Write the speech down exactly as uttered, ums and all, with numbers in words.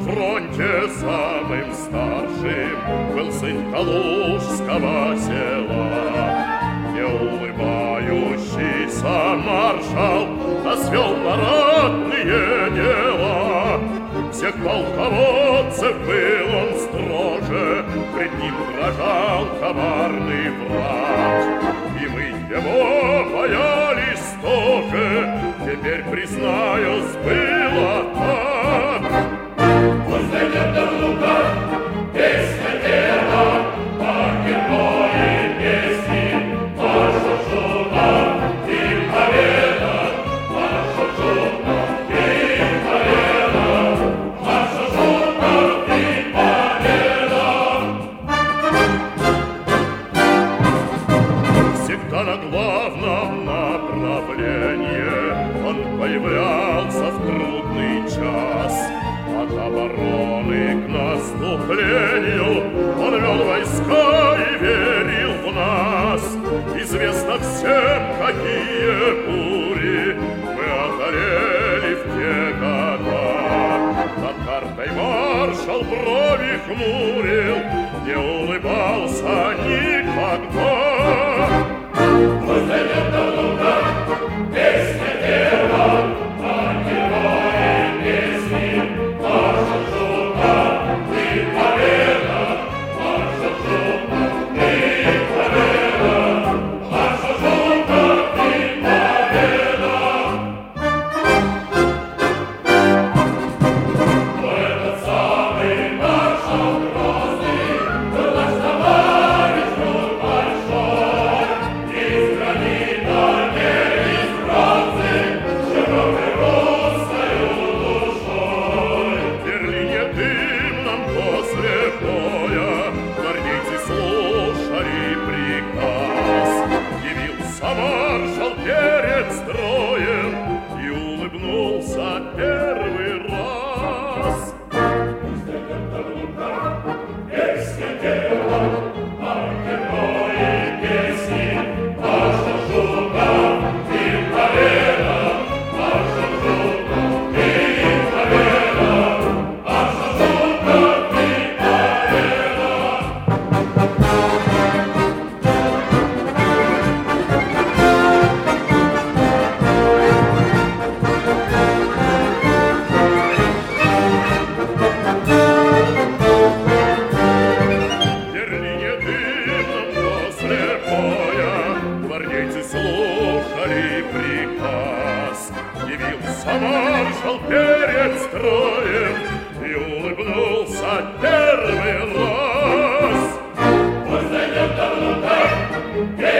фронте самым старшим был сын Калужского села. Не улыбающийся маршал, а свел народные дела. Всех полководцев был он строже, пред ним дрожал коварный враг. И мы его боялись тоже, теперь, признаюсь, было так. Пусть дойдет до лука песня деда, а герои песни марша шута и победа, марша шута и победа, марша шута и победа. Всегда на главном направлении он появлялся в трудный час. От обороны к наступлению он вел войска и верил в нас. Известно всем, какие бури мы одолели в те года. Над картой маршал брови хмурил, не улыбался никогда. Пусть дойдет до лука песня деда, а герои песни марша шута и победа, марша шута и победа, марша шута и победа. Но этот самый маршал Грозный был наш товарищ, друг большой, из гранита, не из бронзы, широкой русскою душой. В Берлине дымном после боя гвардейцы слушали приказ. Явился маршал перед строем и улыбнулся первый раз. Пусть дойдет до лука песня деда, а герои песни марша шута и победа, марша шута и победа, марша шута и победа. В Берлине дымном после боя гвардейцы слушали приказ. Явился маршал перед строем и улыбнулся первый раз. Пусть дойдет до лука